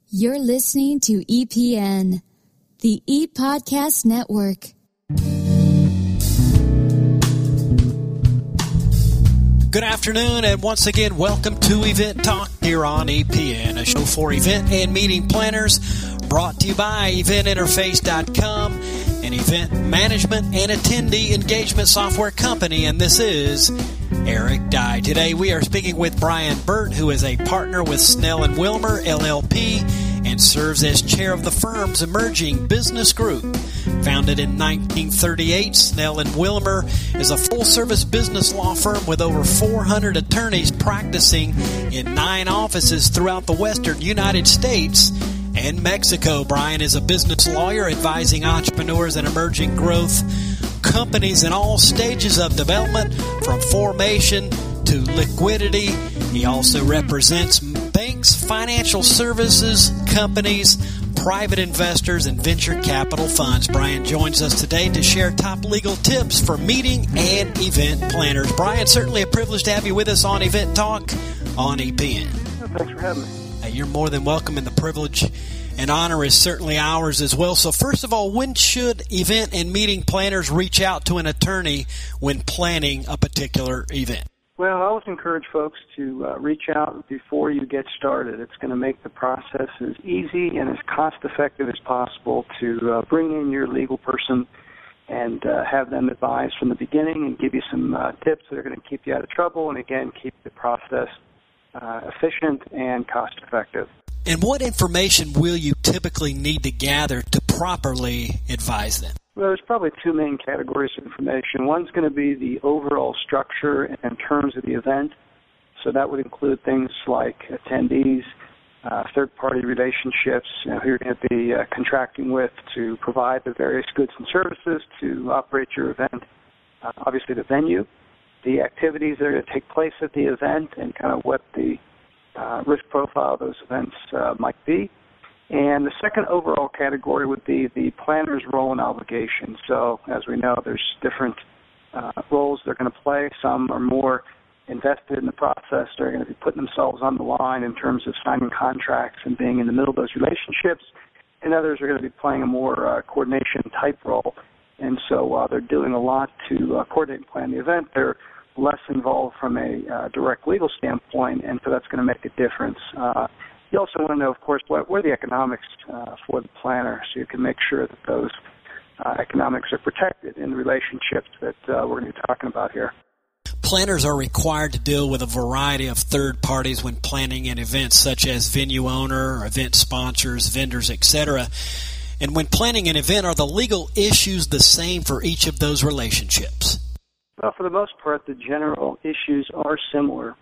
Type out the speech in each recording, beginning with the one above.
You're listening to EPN, the ePodcast Network. Good afternoon, and once again, welcome to Event Talk here on EPN, a show for event and meeting planners, brought to you by eventinterface.com, an event management and attendee engagement software company, and this is Eric Dye. Today we are speaking with Brian Burt, who is a partner with Snell & Wilmer, LLP, and serves as chair of the firm's emerging business group. Founded in 1938, Snell & Wilmer is a full-service business law firm with over 400 attorneys practicing in 9 offices throughout the western United States and Mexico. Brian is a business lawyer advising entrepreneurs and emerging growth companies in all stages of development, from formation to liquidity. He also represents banks, financial services companies, private investors, and venture capital funds. Brian joins us today to share top legal tips for meeting and event planners. Brian, certainly a privilege to have you with us on Event Talk on EPN. Thanks for having me. You're more than welcome, and the privilege and honor is certainly ours as well. So first of all, when should event and meeting planners reach out to an attorney when planning a particular event? Well, I always encourage folks to reach out before you get started. It's going to make the process as easy and as cost-effective as possible to bring in your legal person and have them advise from the beginning and give you some tips that are going to keep you out of trouble and, again, keep the process efficient and cost-effective. And what information will you typically need to gather to properly advise them? Well, there's probably 2 main categories of information. One's going to be the overall structure and terms of the event. So that would include things like attendees, third-party relationships, who you're going to be contracting with to provide the various goods and services to operate your event. Obviously the venue, the activities that are going to take place at the event, and kind of what the risk profile of those events might be. And the second overall category would be the planner's role and obligation. So, as we know, there's different roles they're going to play. Some are more invested in the process. They're going to be putting themselves on the line in terms of signing contracts and being in the middle of those relationships. And others are going to be playing a more coordination-type role. And so while they're doing a lot to coordinate and plan the event, they're less involved from a direct legal standpoint, and so that's going to make a difference. You also want to know, of course, what are the economics for the planner, so you can make sure that those economics are protected in the relationships that we're going to be talking about here. Planners are required to deal with a variety of third parties when planning an event, such as venue owner, event sponsors, vendors, etc. And when planning an event, are the legal issues the same for each of those relationships? Well, for the most part, the general issues are similar.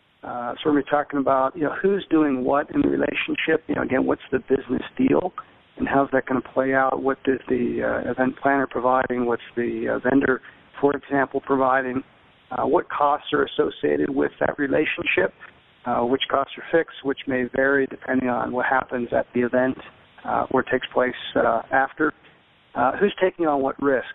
So we're talking about, who's doing what in the relationship. Again, what's the business deal, and how's that going to play out? What is the event planner providing? What's the vendor, for example, providing? What costs are associated with that relationship? Which costs are fixed, which may vary depending on what happens at the event or takes place after. Who's taking on what risk?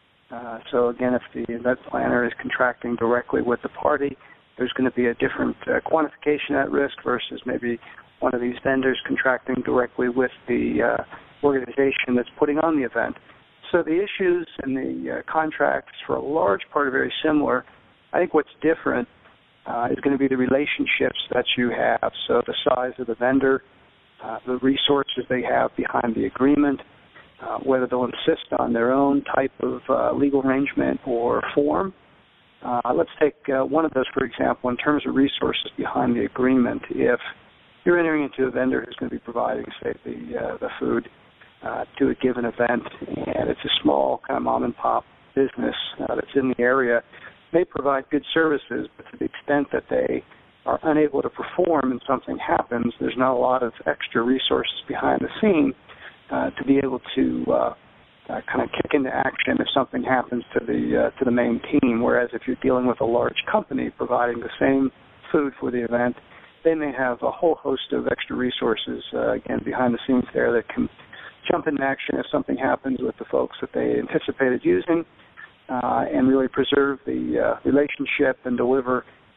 So again, if the event planner is contracting directly with the party, there's going to be a different quantification at risk versus maybe one of these vendors contracting directly with the organization that's putting on the event. So the issues and the contracts for a large part are very similar. I think what's different is going to be the relationships that you have. So the size of the vendor, the resources they have behind the agreement, whether they'll insist on their own type of legal arrangement or form. Let's take one of those, for example, in terms of resources behind the agreement. If you're entering into a vendor who's going to be providing, say, the food to a given event, and it's a small kind of mom-and-pop business that's in the area, they provide good services, but to the extent that they are unable to perform and something happens, there's not a lot of extra resources behind the scene to be able to kind of kick into action if something happens to the main team. Whereas if you're dealing with a large company providing the same food for the event, they may have a whole host of extra resources, again, behind the scenes there that can jump into action if something happens with the folks that they anticipated using, and really preserve the relationship and deliver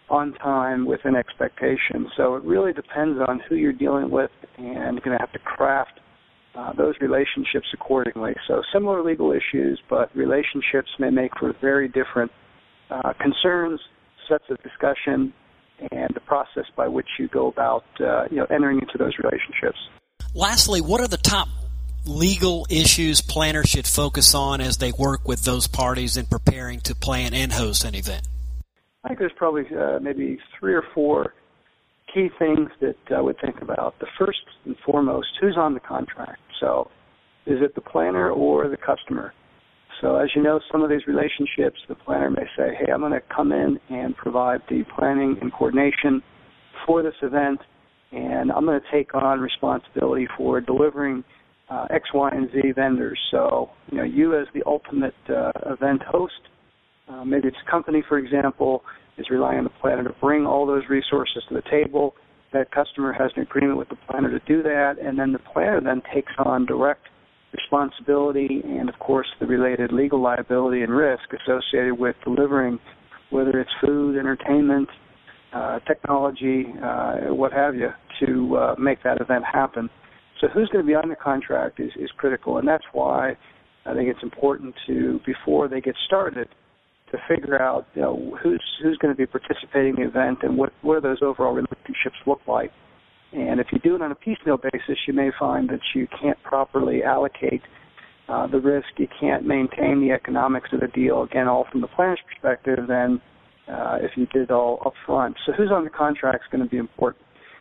on time, within expectation. So it really depends on who you're dealing with, and you're going to have to craft those relationships accordingly. So similar legal issues, but relationships may make for very different concerns, sets of discussion, and the process by which you go about entering into those relationships. Lastly, what are the top legal issues planners should focus on as they work with those parties in preparing to plan and host an event? I think there's probably maybe 3 or 4 key things that I would think about. The first and foremost, who's on the contract? So is it the planner or the customer? So as you know, some of these relationships, the planner may say, hey, I'm going to come in and provide the planning and coordination for this event, and I'm going to take on responsibility for delivering X, Y, and Z vendors. So, you as the ultimate event host, maybe it's a company, for example, is relying on the planner to bring all those resources to the table. That customer has an agreement with the planner to do that, and then the planner then takes on direct responsibility and, of course, the related legal liability and risk associated with delivering, whether it's food, entertainment, technology, what have you, to make that event happen. So who's going to be on the contract is critical, and that's why I think it's important to, before they get started, to figure out who's going to be participating in the event and what do those overall relationships look like. And if you do it on a piecemeal basis, you may find that you can't properly allocate the risk. You can't maintain the economics of the deal, again, all from the planner's perspective, than if you did it all up front. So who's on the contract is going to be important.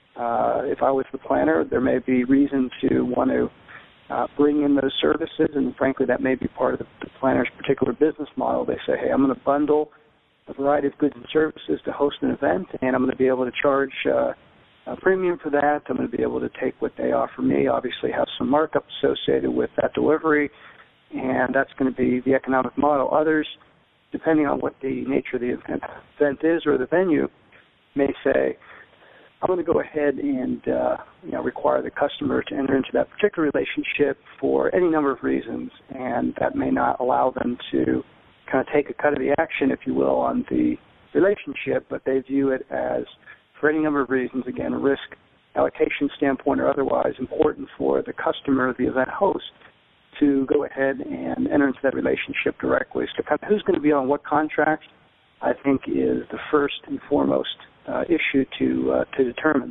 If I was the planner, there may be reason to want to bring in those services, and frankly, that may be part of the planner's particular business model. They say, hey, I'm going to bundle a variety of goods and services to host an event, and I'm going to be able to charge a premium for that. I'm going to be able to take what they offer me, obviously have some markup associated with that delivery, and that's going to be the economic model. Others, depending on what the nature of the event is or the venue, may say, I'm going to go ahead and require the customer to enter into that particular relationship for any number of reasons, and that may not allow them to kind of take a cut of the action, if you will, on the relationship, but they view it as, for any number of reasons, again, a risk allocation standpoint or otherwise, important for the customer, the event host, to go ahead and enter into that relationship directly. So kind of who's going to be on what contract, I think, is the first and foremost issue to determine.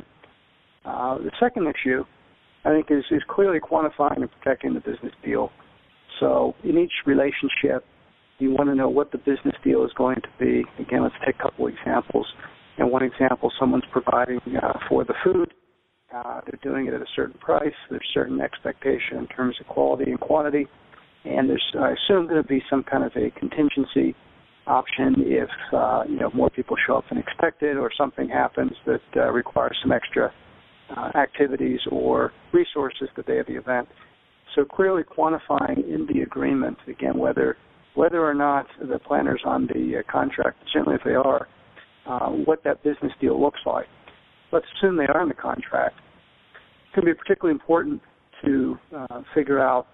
The second issue, I think, is clearly quantifying and protecting the business deal. So in each relationship, you want to know what the business deal is going to be. Again, let's take a couple examples. One example, someone's providing for the food. They're doing it at a certain price. There's certain expectation in terms of quality and quantity. And there's, I assume, going to be some kind of a contingency option if more people show up than expected, or something happens that requires some extra activities or resources the day of the event. So clearly quantifying in the agreement, again, whether or not the planner's on the contract, certainly if they are, what that business deal looks like. Let's assume they are in the contract. It's going to be particularly important to figure out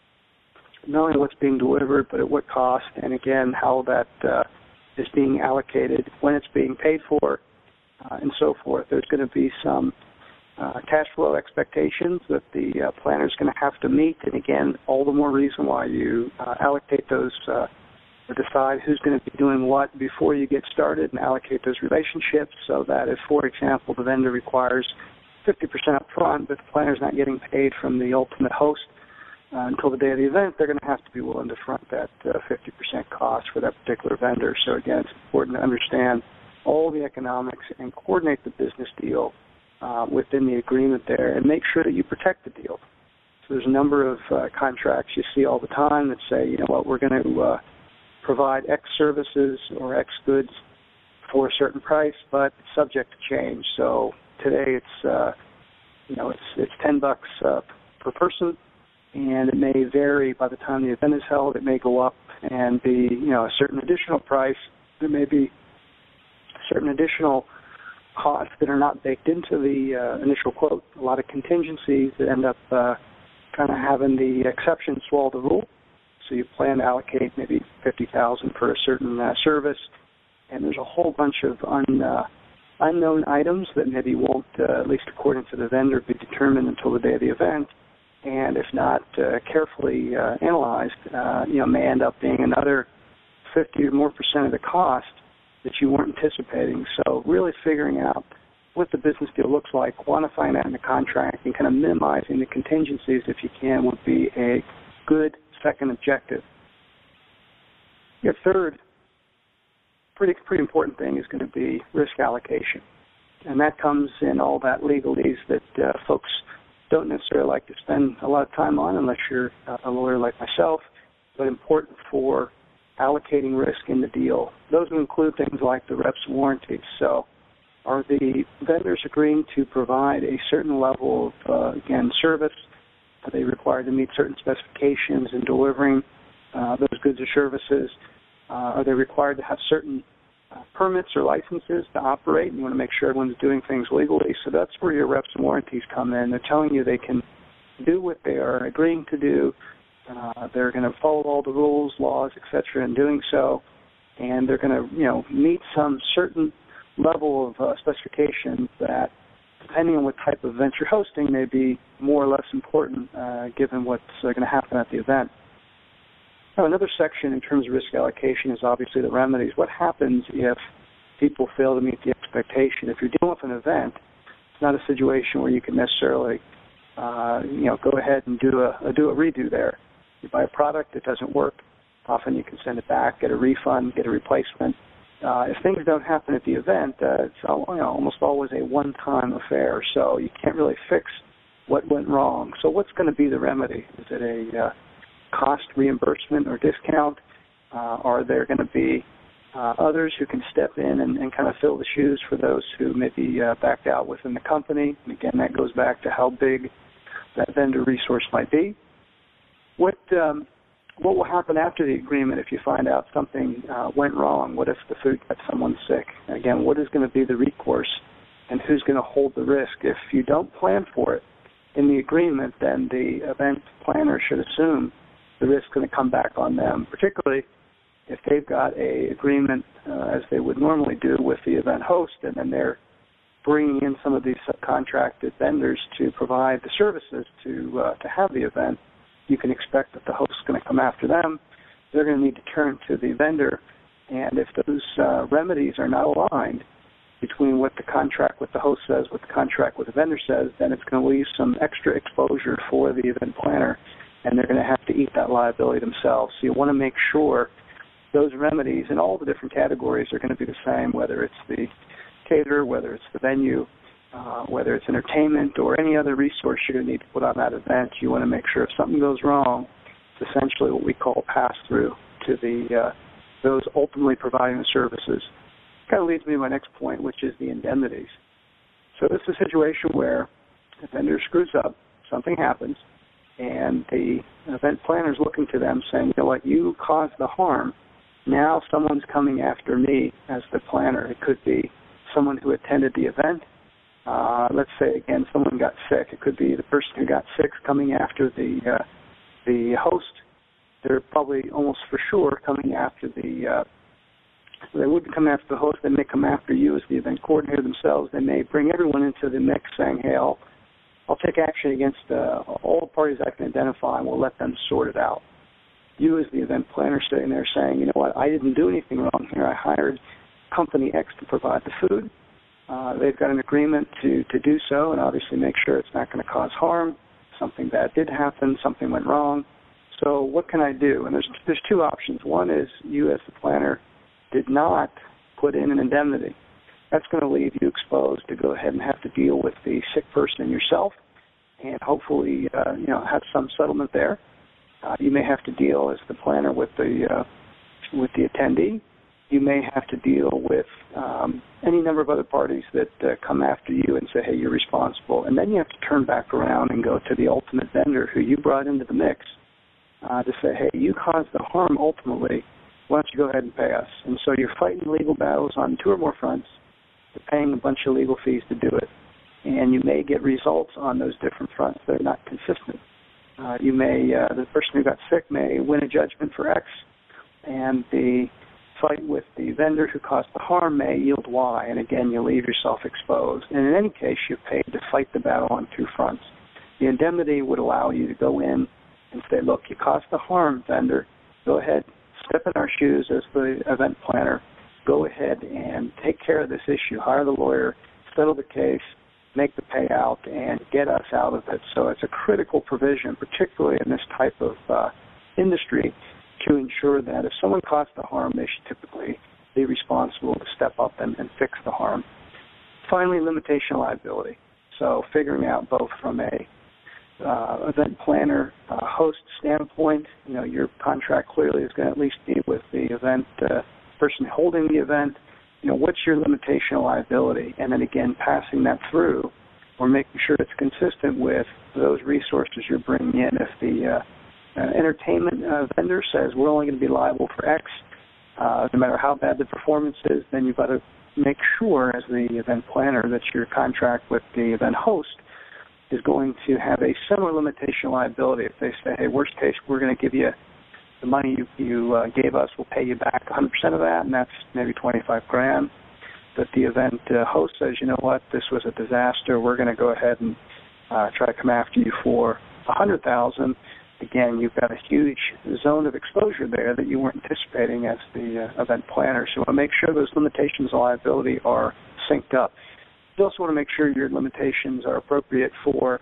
not only what's being delivered, but at what cost, and again, how that is being allocated, when it's being paid for, and so forth. There's going to be some cash flow expectations that the planner is going to have to meet, and again, all the more reason why you allocate those or decide who's going to be doing what before you get started and allocate those relationships, so that if, for example, the vendor requires 50% up front, but the planner's not getting paid from the ultimate host until the day of the event, they're going to have to be willing to front that 50% cost for that particular vendor. So again, it's important to understand all the economics and coordinate the business deal within the agreement there, and make sure that you protect the deal. So there's a number of contracts you see all the time that say, you know what, we're going to provide X services or X goods for a certain price, but it's subject to change. So today it's it's $10 per person, and it may vary by the time the event is held. It may go up and be a certain additional price. There may be certain additional costs that are not baked into the initial quote. A lot of contingencies that end up kind of having the exception swallow the rule. So you plan to allocate maybe $50,000 for a certain service, and there's a whole bunch of unknown items that maybe won't, at least according to the vendor, be determined until the day of the event, and if not carefully analyzed, may end up being another 50 or more % of the cost that you weren't anticipating. So really figuring out what the business deal looks like, quantifying that in the contract, and kind of minimizing the contingencies if you can would be a good second objective. Your third pretty important thing is going to be risk allocation. And that comes in all that legalese that folks don't necessarily like to spend a lot of time on unless you're a lawyer like myself, but important for allocating risk in the deal. Those would include things like the reps and warranties. So are the vendors agreeing to provide a certain level of, service? Are they required to meet certain specifications in delivering those goods or services? Are they required to have certain permits or licenses to operate? And you want to make sure everyone's doing things legally. So that's where your reps and warranties come in. They're telling you they can do what they are agreeing to do. They're going to follow all the rules, laws, etc. in doing so, and they're going to, meet some certain level of specifications that, depending on what type of event you're hosting, may be more or less important given what's going to happen at the event. Now, another section in terms of risk allocation is obviously the remedies. What happens if people fail to meet the expectation? If you're dealing with an event, it's not a situation where you can necessarily, go ahead and do a redo there. You buy a product that doesn't work, often you can send it back, get a refund, get a replacement. If things don't happen at the event, it's almost always a one-time affair, so you can't really fix what went wrong. So what's going to be the remedy? Is it a cost reimbursement or discount? Are there going to be others who can step in and kind of fill the shoes for those who maybe backed out within the company? And again, that goes back to how big that vendor resource might be. What will happen after the agreement if you find out something went wrong? What if the food got someone sick? Again, what is going to be the recourse, and who's going to hold the risk? If you don't plan for it in the agreement, then the event planner should assume the risk is going to come back on them, particularly if they've got an agreement, as they would normally do, with the event host, and then they're bringing in some of these subcontracted vendors to provide the services to have the event. You can expect that the host is going to come after them. They're going to need to turn to the vendor, and if those remedies are not aligned between what the contract with the host says, what the contract with the vendor says, then it's going to leave some extra exposure for the event planner, and they're going to have to eat that liability themselves. So you want to make sure those remedies in all the different categories are going to be the same, whether it's the caterer, whether it's the venue, whether it's entertainment or any other resource you're going to need to put on that event. You want to make sure if something goes wrong, it's essentially what we call pass-through to those ultimately providing the services. Kind of leads me to my next point, which is the indemnities. So this is a situation where the vendor screws up, something happens, and the event planner is looking to them saying, you know what, you caused the harm. Now someone's coming after me as the planner. It could be someone who attended the event. Let's say, again, someone got sick. It could be the person who got sick coming after the host. They're probably almost for sure coming after they wouldn't come after the host. They may come after you as the event coordinator themselves. They may bring everyone into the mix saying, hey, I'll take action against all the parties I can identify, and we'll let them sort it out. You as the event planner sitting there saying, you know what, I didn't do anything wrong here. I hired Company X to provide the food. They've got an agreement to do so and obviously make sure it's not going to cause harm. Something bad did happen. Something went wrong. So what can I do? And there's two options. One is you as the planner did not put in an indemnity. That's going to leave you exposed to go ahead and have to deal with the sick person yourself and hopefully have some settlement there. You may have to deal as the planner with the attendee. You may have to deal with any number of other parties that come after you and say, hey, you're responsible. And then you have to turn back around and go to the ultimate vendor who you brought into the mix to say, hey, you caused the harm ultimately. Why don't you go ahead and pay us? And so you're fighting legal battles on two or more fronts. You're paying a bunch of legal fees to do it. And you may get results on those different fronts that are not consistent. The person who got sick may win a judgment for X, and the fight with the vendor who caused the harm may yield Y, and again, you leave yourself exposed. And in any case, you're paid to fight the battle on two fronts. The indemnity would allow you to go in and say, look, you caused the harm, vendor. Go ahead, step in our shoes as the event planner. Go ahead and take care of this issue. Hire the lawyer, settle the case, make the payout, and get us out of it. So it's a critical provision, particularly in this type of industry, to ensure that if someone caused the harm, they should typically be responsible to step up and fix the harm. Finally, limitation liability. So figuring out both from a event planner, host standpoint, your contract clearly is going to at least be with the event person holding the event. What's your limitation liability? And then again, passing that through or making sure it's consistent with those resources you're bringing in. If the entertainment vendor says we're only going to be liable for X, no matter how bad the performance is, then you've got to make sure as the event planner that your contract with the event host is going to have a similar limitation liability. If they say, hey, worst case, we're going to give you the money you gave us, we'll pay you back 100% of that, and that's maybe $25,000. But the event host says, you know what, this was a disaster, we're going to go ahead and try to come after you for $100,000. Again, you've got a huge zone of exposure there that you weren't anticipating as the event planner. So you want to make sure those limitations of liability are synced up. You also want to make sure your limitations are appropriate for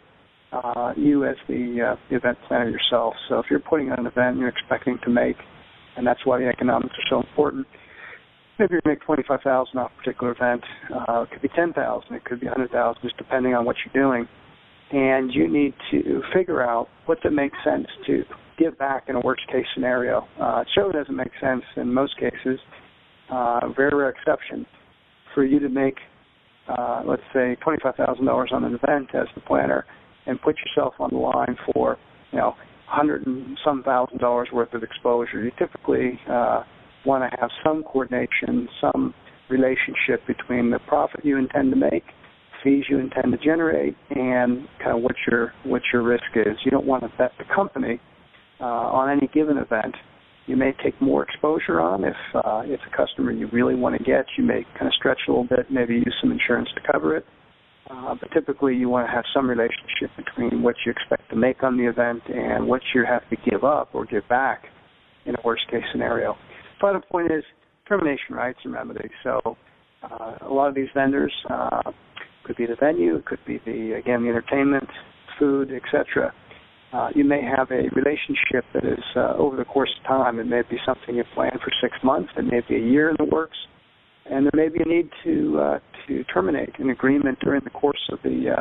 you as the event planner yourself. So if you're putting on an event you're expecting to make, and that's why the economics are so important, maybe you make $25,000 off a particular event. It could be $10,000, it could be $100,000, just depending on what you're doing. And you need to figure out what that makes sense to give back in a worst-case scenario. It surely doesn't make sense in most cases, very rare exception, for you to make, let's say, $25,000 on an event as the planner and put yourself on the line for, $100 and some thousand worth of exposure. You typically want to have some coordination, some relationship between the profit you intend to make, fees you intend to generate, and kind of what your risk is. You don't want to bet the company on any given event. You may take more exposure on if it's a customer you really want to get. You may kind of stretch a little bit, maybe use some insurance to cover it. But typically you want to have some relationship between what you expect to make on the event and what you have to give up or give back in a worst-case scenario. Final point is termination rights and remedies. So a lot of these vendors, could be the venue, it could be the entertainment, food, etc. You may have a relationship that is over the course of time. It may be something you plan for 6 months. It may be a year in the works. And there may be a need to terminate an agreement during the course of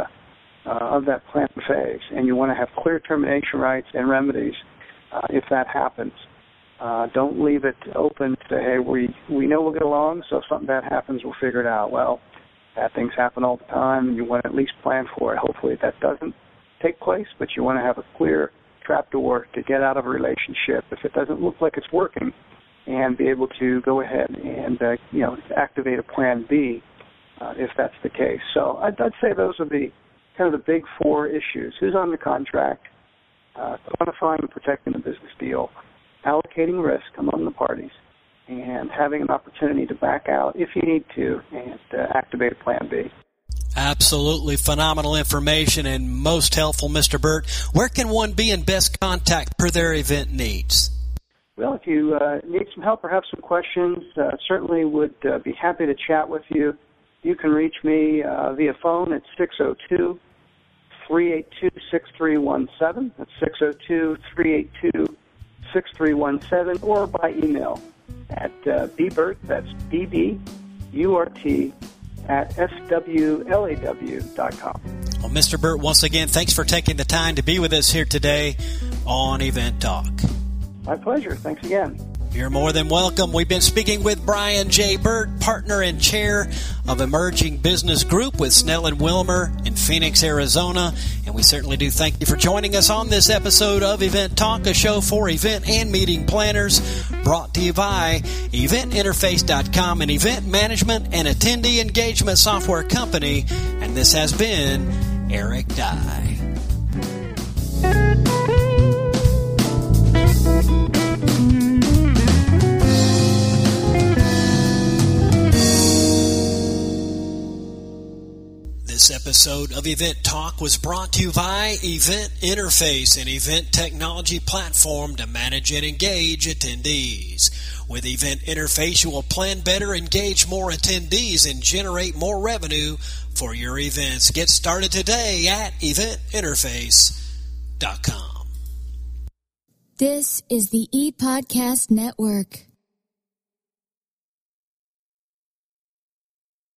that planning phase. And you want to have clear termination rights and remedies if that happens. Don't leave it open to, hey, we know we'll get along, so if something bad happens, we'll figure it out. Well, bad things happen all the time, and you want to at least plan for it. Hopefully that doesn't take place, but you want to have a clear trapdoor to get out of a relationship if it doesn't look like it's working, and be able to go ahead and activate a plan B if that's the case. So I'd say those are the kind of the big four issues: who's on the contract, quantifying and protecting the business deal, allocating risk among the parties, and having an opportunity to back out if you need to and activate a plan B. Absolutely phenomenal information and most helpful, Mr. Burt. Where can one be in best contact per their event needs? Well, if you need some help or have some questions, certainly would be happy to chat with you. You can reach me via phone at 602-382-6317. That's 602-382-6317, or by email at bburt, that's B-B-U-R-T, at swlaw.com. Well, Mr. Burt, once again, thanks for taking the time to be with us here today on Event Talk. My pleasure. Thanks again. You're more than welcome. We've been speaking with Brian J. Burt, partner and chair of Emerging Business Group with Snell & Wilmer in Phoenix, Arizona. And we certainly do thank you for joining us on this episode of Event Talk, a show for event and meeting planners, brought to you by eventinterface.com, an event management and attendee engagement software company. And this has been Eric Dye. episode of Event Talk was brought to you by Event Interface, an event technology platform to manage and engage attendees. With Event Interface, you will plan better, engage more attendees, and generate more revenue for your events. Get started today at eventinterface.com. This is the ePodcast Network.